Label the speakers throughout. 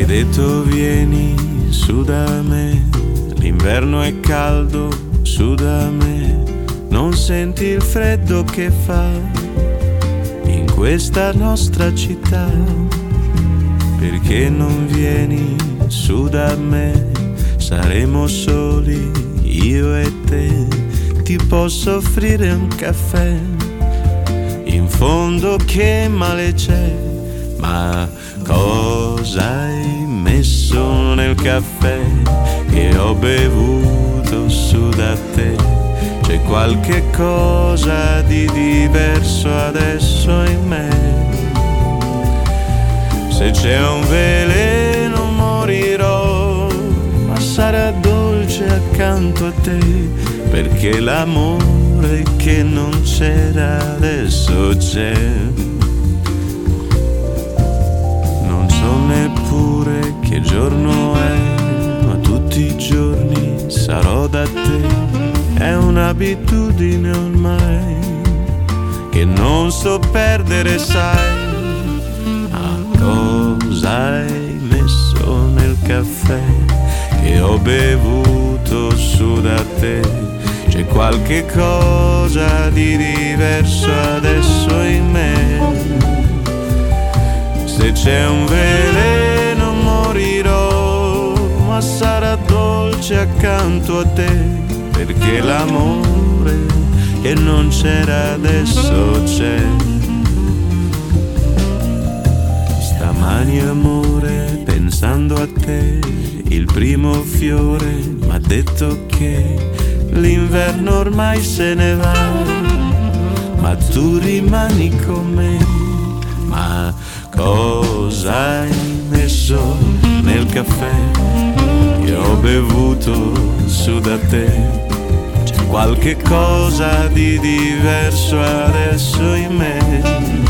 Speaker 1: detto vieni su da me, l'inverno è caldo su da me, non senti il freddo che fa in questa nostra città, perché non vieni su da me, saremo soli io e te, ti posso offrire un caffè, in fondo che male c'è, ma cosa hai messo nel caffè che ho bevuto su da te? C'è qualche cosa di diverso adesso in me. Se c'è un veleno morirò, ma sarà dolce accanto a te, perché l'amore che non c'era adesso c'è. Non so neppure che giorno è, ma tutti i giorni sarò da te. È un'abitudine ormai che non so perdere, sai. Ma cosa hai messo nel caffè che ho bevuto su da te? C'è qualche cosa di diverso adesso in me. Se c'è un veleno morirò, ma sarà dolce accanto a te, perché l'amore che non c'era adesso c'è. Stamani amore, pensando a te, il primo fiore m'ha detto che l'inverno ormai se ne va, ma tu rimani con me. Ma cosa hai messo nel caffè che ho bevuto su da te? C'è qualche cosa di diverso adesso in me.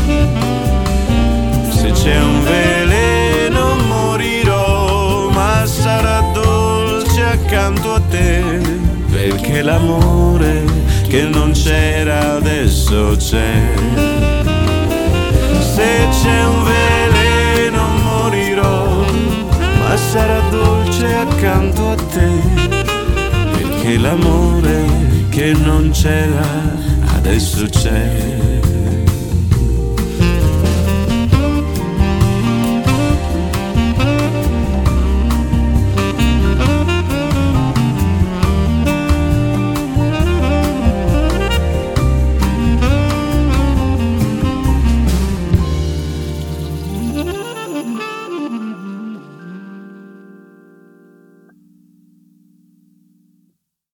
Speaker 1: Se c'è un veleno morirò, ma sarà dolce accanto a te, perché l'amore che non c'era adesso c'è. Se c'è un veleno morirò, ma sarà dolce accanto a te, perché l'amore che non c'era adesso c'è.